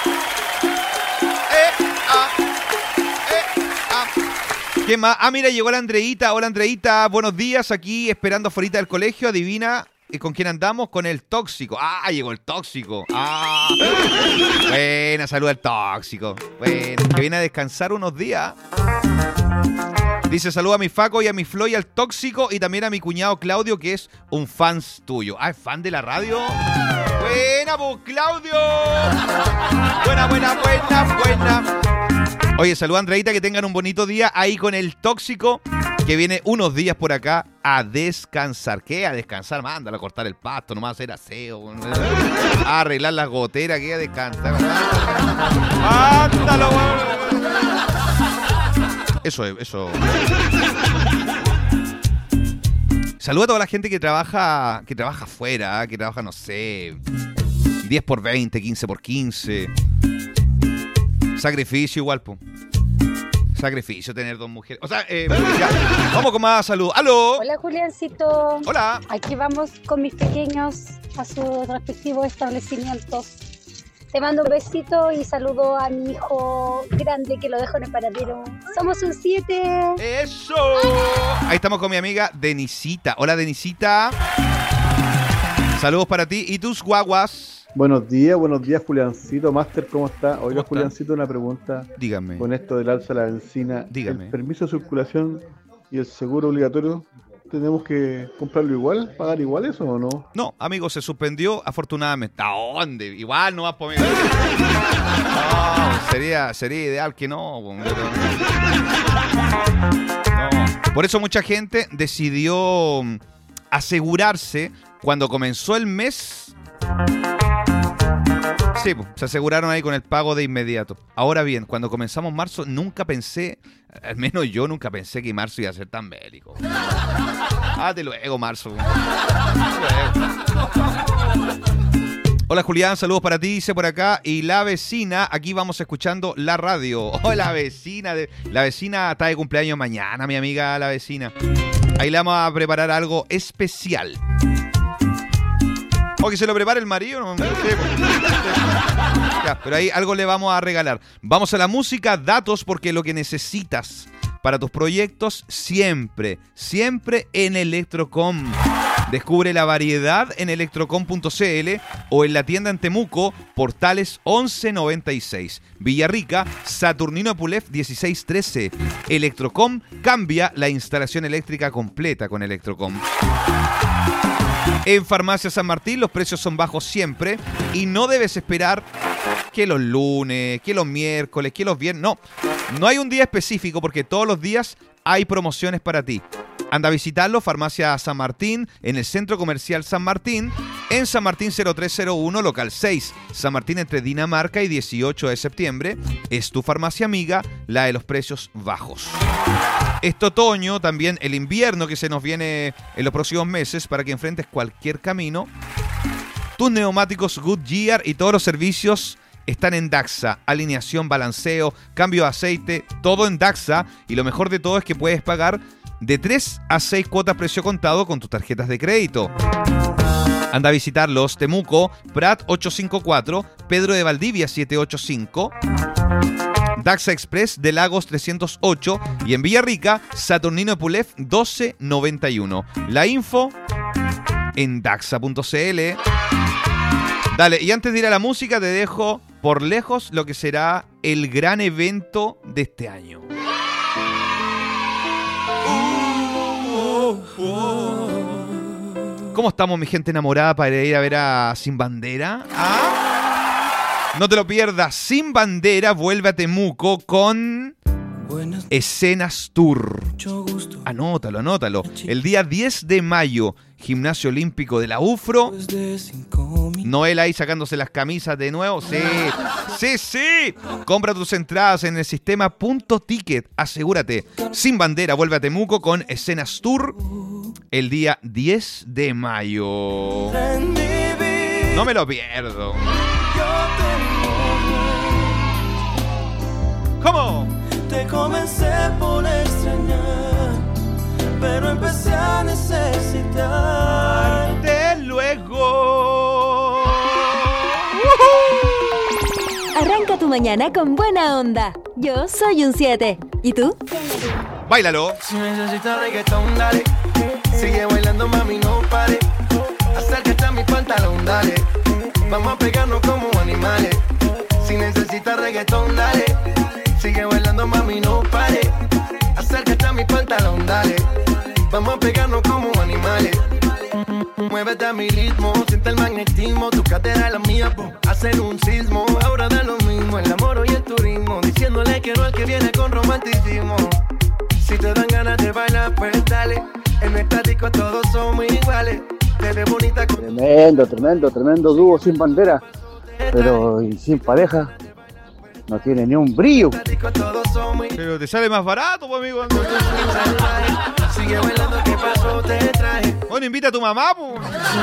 ¿Qué más? Ah, mira, llegó la Andreita. Hola, Andreita. Buenos días. Aquí esperando afuera del colegio. Adivina con quién andamos. Con el tóxico. Ah, llegó el tóxico. Ah. Buena, saluda al tóxico. Bueno, que viene a descansar unos días. Dice, saluda a mi Faco y a mi Flo y al tóxico. Y también a mi cuñado Claudio, que es un fan tuyo. Ah, ¿es fan de la radio? Buena, pues, Claudio. Buena, buena, buena, buena. Oye, saluda a Andreita, que tengan un bonito día ahí con el tóxico, que viene unos días por acá a descansar. ¿Qué? A descansar, mándalo a cortar el pasto, nomás a hacer aseo, a arreglar las goteras, ¿qué? A descansar. Mándalo, Eso es, eso. Saluda a toda la gente que trabaja, que trabaja afuera, que trabaja, no sé, diez por veinte, quince por quince. Sacrificio igual, po. sacrificio tener dos mujeres. O sea, eh, ya. Vamos con más salud. ¡Aló! Hola, Juliancito. Hola. Aquí vamos con mis pequeños a sus respectivos establecimientos. Te mando un besito y saludo a mi hijo grande que lo dejo en el paradero. Somos un siete. ¡Eso! Ahí estamos con mi amiga Denisita. Hola, Denisita. Saludos para ti y tus guaguas. Buenos días, buenos días, Juliancito. Master, ¿cómo está? Oiga, Juliancito, una pregunta. Dígame. Con esto del alza de la benzina. Dígame. ¿El permiso de circulación y el seguro obligatorio tenemos que comprarlo igual? ¿Pagar igual eso o no? No, amigo, se suspendió afortunadamente. ¿A dónde? Igual no vas a poner. No, sería, sería ideal que no. No. Por eso mucha gente decidió asegurarse cuando comenzó el mes. Sí, se aseguraron ahí con el pago de inmediato. Ahora bien, cuando comenzamos marzo, nunca pensé, al menos yo nunca pensé que marzo iba a ser tan bélico. Ah, te luego, marzo. Hola, Julián, saludos para ti, dice por acá. Y la vecina, aquí vamos escuchando la radio. Hola, vecina. De... La vecina está de cumpleaños mañana, mi amiga la vecina. Ahí le vamos a preparar algo especial. O que se lo prepare el marido, no, no sé. Ya, pero ahí algo le vamos a regalar. Vamos a la música, datos, porque lo que necesitas para tus proyectos siempre, siempre en Electrocom. Descubre la variedad en electrocom punto c l o en la tienda en Temuco, Portales once noventa y seis. Villarrica, Saturnino Epulef dieciséis trece. Electrocom cambia la instalación eléctrica completa con Electrocom. En Farmacia San Martín los precios son bajos siempre y no debes esperar que los lunes, que los miércoles, que los viernes. No, no hay un día específico porque todos los días hay promociones para ti. Anda a visitarlo, Farmacia San Martín, en el Centro Comercial San Martín, en San Martín cero tres cero uno, local seis. San Martín entre Dinamarca y dieciocho de septiembre. Es tu farmacia amiga, la de los precios bajos. Este otoño, también el invierno que se nos viene en los próximos meses para que enfrentes cualquier camino. Tus neumáticos Goodyear y todos los servicios están en Daxa. Alineación, balanceo, cambio de aceite, todo en Daxa. Y lo mejor de todo es que puedes pagar de tres a seis cuotas precio contado con tus tarjetas de crédito. Anda a visitarlos. Temuco, Prat ochocientos cincuenta y cuatro, Pedro de Valdivia setecientos ochenta y cinco, Daxa Express de Lagos trescientos ocho y en Villarrica, Saturnino Epulef doce noventa y uno. La info en daxa punto c l. Dale, y antes de ir a la música te dejo por lejos lo que será el gran evento de este año. ¿Cómo estamos, mi gente enamorada, para ir a ver a Sin Bandera? ¿Ah? No te lo pierdas. Sin Bandera vuelve a Temuco con Escenas Tour. Anótalo, anótalo. El día diez de mayo, Gimnasio Olímpico de la U F R O. Noel ahí sacándose las camisas de nuevo. Sí, sí, sí. Compra tus entradas en el sistema Punto Ticket. Asegúrate. Sin Bandera vuelve a Temuco con Escenas Tour el día diez de mayo. No me lo pierdo. ¿Cómo? Te comencé por extrañar, pero empecé a necesitarte luego. Arranca tu mañana con buena onda. Yo soy un siete. ¿Y tú? Báilalo. Si necesitas reggaetón, dale. Sigue bailando, mami, no pare. Acércate a mi pantalón, dale. Vamos a pegarnos como animales. Si necesitas reggaetón, dale. Sigue bailando, mami, no pare. Acércate a mi pantalón, dale. Vamos a pegarnos como animales. Muévete a mi ritmo, siente el magnetismo. Tu cadera es la mía, po, hacen un sismo. Ahora da lo mismo, el amor y el turismo. Diciéndole que no al que viene con romanticismo. Si te dan ganas de bailar, pues dale. En esta disco todos somos iguales. Te ves bonita con... Tremendo, tremendo, tremendo dúo Sin Bandera. Pero y sin pareja. No tiene ni un brillo. Pero te sale más barato, pues, amigo. Sigue bailando, ¿qué pasó? Te traje. Bueno, invita a tu mamá, pues.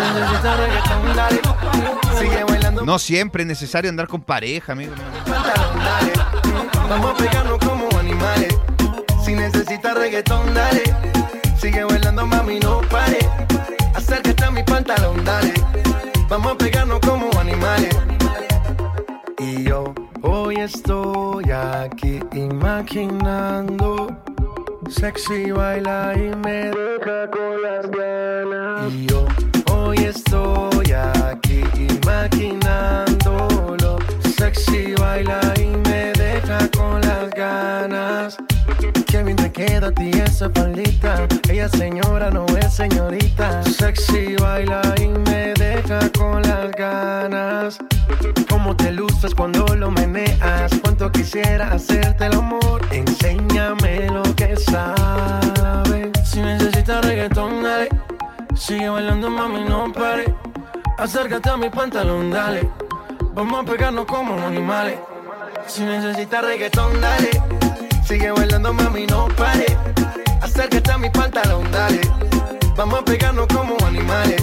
No siempre es necesario andar con pareja, amigo. Vamos a pegarnos como animales. animales. Si necesitas reggaetón, dale. Sigue bailando, mami, no pare. Acércate a mi pantalón, dale. Vamos a pegarnos como animales. Y yo hoy estoy aquí imaginando. Sexy baila y me deja con las ganas. Y yo hoy estoy aquí imaginándolo. Sexy baila y me deja con las ganas. Qué bien te queda a ti esa faldita. Ella señora, no es señorita. Sexy baila y me deja con las ganas. Cómo te luces cuando lo meneas. Cuánto quisiera hacerte el amor. Enséñame lo que sabes. Si necesitas reggaetón, dale. Sigue bailando, mami, no pare. Acércate a mi pantalón, dale. Vamos a pegarnos como animales. Si necesitas reggaetón, dale. Sigue bailando, mami, no pare. Acércate a mi pantalón, dale. Vamos a pegarnos como animales.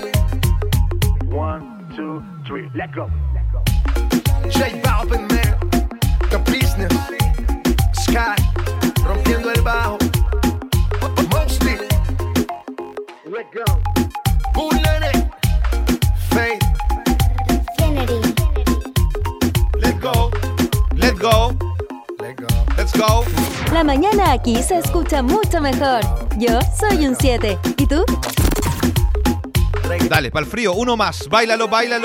One, two, three, let go. J Balvin, man. The Business. Sky. Rompiendo el bajo. Mostly. Let go. Bullet. Faith. Infinity. Let go. Let go. Let's go. La mañana aquí se escucha mucho mejor. Yo soy un siete. ¿Y tú? Dale, para el frío, uno más. Báilalo, báilalo.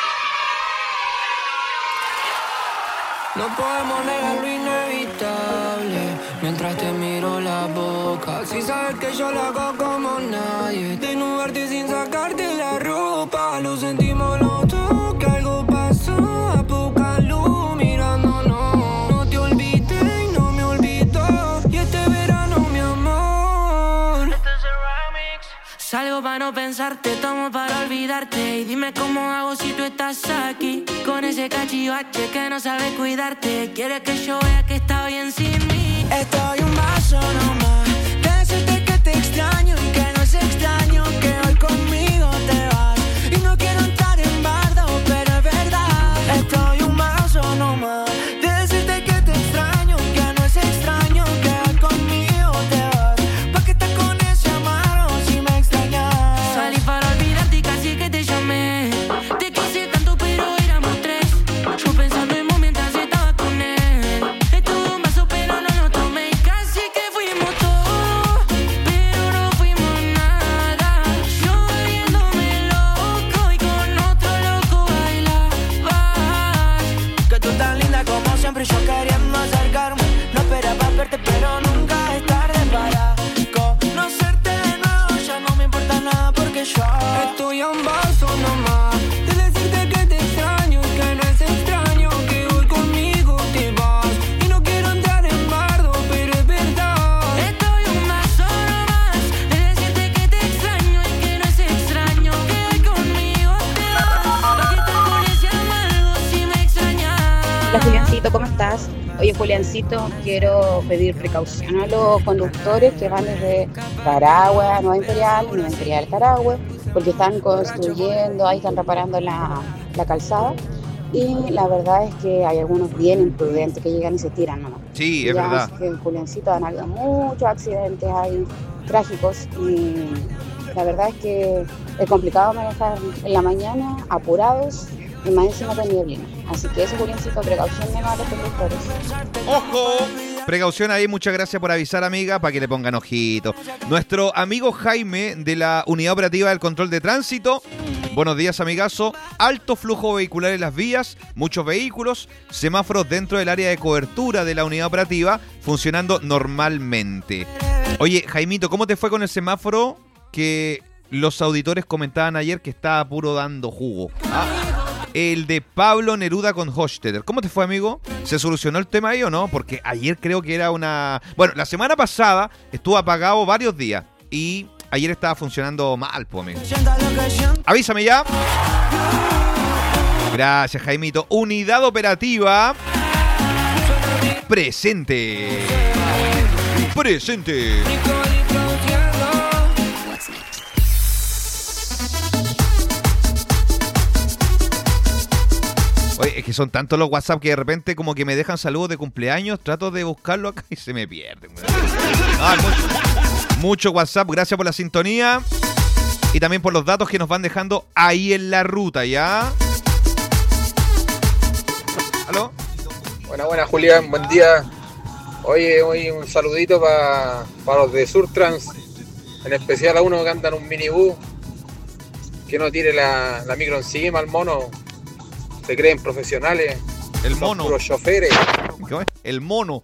No podemos negar lo inevitable mientras te miro la boca. Si sabes que yo lo hago como nadie, desnudarte sin sacarte la ropa. Lo sentimos los dos, que algo pasó. A poca luz mirándonos. No te olvidé y no me olvidó. Y este verano, mi amor, este es el remix. Salgo para no pensarte, tomo para olvidarte. Y dime cómo hago si tú estás aquí. Con ese cachivache que no sabe cuidarte. Quiere que yo vea que está bien sin mí. Estoy un vaso nomás. Decirte que te extraño y que no es extraño que hoy conmigo te vas. Y no quiero entrar en bardo, pero es verdad. Estoy un vaso nomás. Decirte que te extraño y que no es extraño que hoy conmigo te vas. ¿Pa' qué estás con ese amargo si me extrañas? Salí para olvidarte y casi que te llamé. Te quise tanto pero éramos tres. Yo pensando en vos mientras estaba con él. Estuve un vaso pero no lo tomé. Casi que fuimos todo, pero no fuimos nada. Yo bebiéndome loco y con otro loco bailabas. Que tú tan linda como siempre y yo queriendo acercarme. No esperaba verte pero nunca es tarde para conocerte de nuevo. Ya no me importa nada porque yo estoy a un vaso nomás de decirte que te extraño y que no es extraño que hoy conmigo te vas. Y no quiero entrar en bardo, pero es verdad. Estoy un vaso nomás de decirte que te extraño y que no es extraño que hoy conmigo te vas. ¿Para qué estás con ese amargo si me extrañas? Hola Juliancito, ¿cómo estás? Oye Juliancito, quiero pedir precaución a los conductores que van desde Carahue a Nueva Imperial, Nueva Imperial Carahue, porque están construyendo, ahí están reparando la, la calzada. Y la verdad es que hay algunos bien imprudentes que llegan y se tiran nomás. Sí, es Ya, verdad. así que en Juliancito han habido muchos accidentes ahí trágicos y la verdad es que es complicado manejar en la mañana, apurados y más encima de nieblina. Así que eso, Juliancito, precaución de los conductores. ¡Ojo! Precaución ahí, muchas gracias por avisar, amiga, para que le pongan ojito. Nuestro amigo Jaime de la Unidad Operativa del Control de Tránsito. Buenos días, amigazo. Alto flujo vehicular en las vías, muchos vehículos, semáforos dentro del área de cobertura de la unidad operativa funcionando normalmente. Oye, Jaimito, ¿cómo te fue con el semáforo que los auditores comentaban ayer que estaba puro dando jugo? ¿Ah? El de Pablo Neruda con Hofstadter. ¿Cómo te fue, amigo? ¿Se solucionó el tema ahí o no? Porque ayer creo que era una... Bueno, la semana pasada estuvo apagado varios días y ayer estaba funcionando mal, pues, amigo. Avísame ya. Gracias, Jaimito. Unidad operativa. Presente. Presente. Oye, es que son tantos los WhatsApp que de repente como que me dejan saludos de cumpleaños, trato de buscarlo acá y se me pierden. Ah, mucho, mucho WhatsApp, gracias por la sintonía y también por los datos que nos van dejando ahí en la ruta, ¿ya? ¿Aló? Buena, buena, Julián, buen día. Oye, hoy un saludito para pa los de Surtrans, en especial a uno que anda en un minibús, que no tire la, la micro encima al mono. Se creen profesionales. El mono. Son puros choferes. ¿Cómo es? El mono.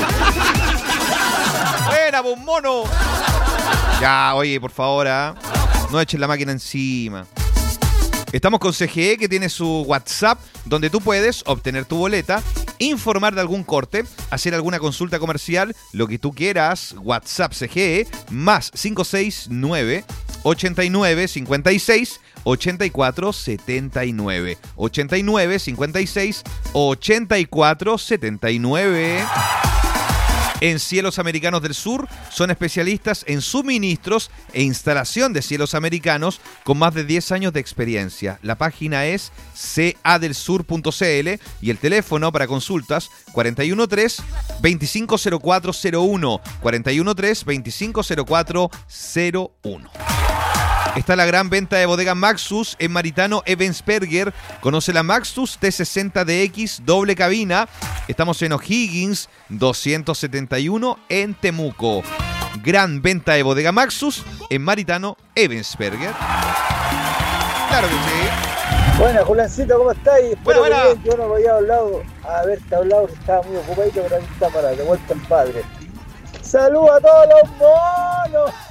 ¡Buena, vos, mono! Ya, oye, por favor, ¿eh? No echen la máquina encima. Estamos con C G E, que tiene su WhatsApp, donde tú puedes obtener tu boleta, informar de algún corte, hacer alguna consulta comercial, lo que tú quieras. WhatsApp C G E, más cinco seis nueve, ochenta y nueve, cincuenta y seis, ochenta y cuatro, setenta y nueve. ochenta y nueve, cincuenta y seis, ochenta y cuatro, setenta y nueve. En Cielos Americanos del Sur son especialistas en suministros e instalación de cielos americanos con más de diez años de experiencia. La página es c a del sur punto c l y el teléfono para consultas cuatro uno tres, veinticinco cero cuatro cero uno. cuatro uno tres, veinticinco cero cuatro cero uno. Está la gran venta de bodegas Maxus en Maritano Ebensperger. Conoce la Maxus T sesenta D X doble cabina. Estamos en O'Higgins doscientos setenta y uno en Temuco. Gran venta de bodega Maxus en Maritano Ebensperger. Claro que sí. Buena, Juliancito, ¿cómo estáis? Espero Buena, que bien. Yo no había hablado, haberte hablado, que estaba muy ocupadito, pero aquí está para de vuelta el padre. ¡Saludos a todos los monos!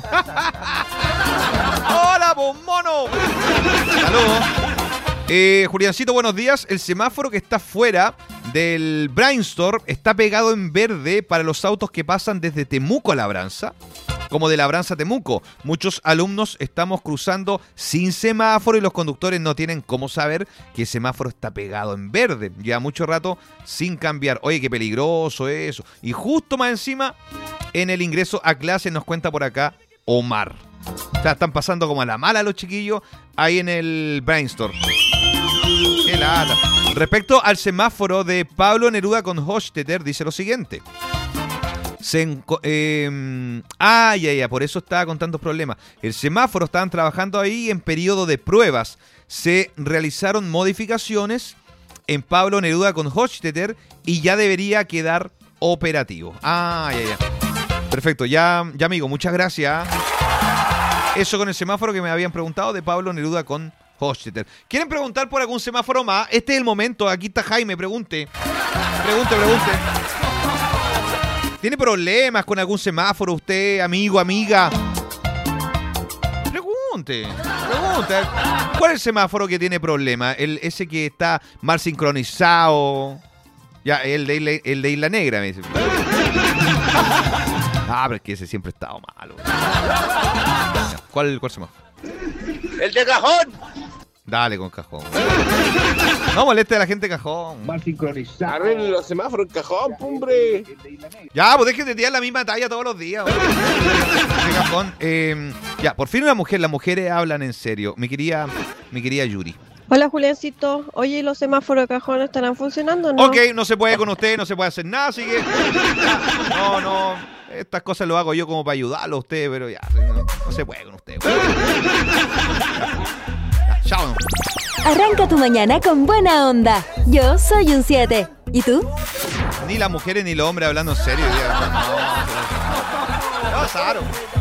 ¡Hola, vos, mono! Saludos. Eh, Juliancito, buenos días. El semáforo que está fuera del Brainstorm está pegado en verde para los autos que pasan desde Temuco a Labranza, como de Labranza a Temuco. Muchos alumnos estamos cruzando sin semáforo y los conductores no tienen cómo saber que el semáforo está pegado en verde. Lleva mucho rato sin cambiar. Oye, qué peligroso eso. Y justo más encima, en el ingreso a clase, nos cuenta por acá Omar. O sea, están pasando como a la mala los chiquillos ahí en el Brainstorm. Qué lata. Respecto al semáforo de Pablo Neruda con Hochstetter, dice lo siguiente. Se enco- eh, ah, ya, ya, por eso estaba con tantos problemas. El semáforo estaban trabajando ahí en periodo de pruebas. Se realizaron modificaciones en Pablo Neruda con Hochstetter y ya debería quedar operativo. Ah, ya, ya. Perfecto, ya, ya amigo, muchas gracias. Eso con el semáforo que me habían preguntado de Pablo Neruda con Hochstetter. ¿Quieren preguntar por algún semáforo más? Este es el momento. Aquí está Jaime, pregunte. Pregunte, pregunte. ¿Tiene problemas con algún semáforo usted, amigo, amiga? Pregunte, pregunte. ¿Cuál es el semáforo que tiene problema? El, ese que está mal sincronizado. Ya, el de, Isla- el de Isla Negra, me dice. Ah, pero es que ese siempre ha estado malo. ¿Cuál, cuál semáforo? ¡El de cajón! Dale con cajón. No moleste a la gente de cajón. Mal sincronizado. Arreglen los semáforos en cajón, hombre. Ya, pues dejen de tirar la misma talla todos los días. De cajón. Eh, ya, por fin una mujer. Las mujeres hablan en serio. Mi querida, mi querida Yuri. Hola, Juliancito. Oye, ¿y los semáforos de cajón estarán funcionando o no? Ok, no se puede con usted, no se puede hacer nada, así que... No, no, estas cosas lo hago yo como para ayudarlo a usted, pero ya, no, no se puede con usted. Ya, chao. Arranca tu mañana con buena onda. Yo soy un siete. ¿Y tú? Ni las mujeres ni los hombres hablando en serio. Ya, no, no, no, no, no, no,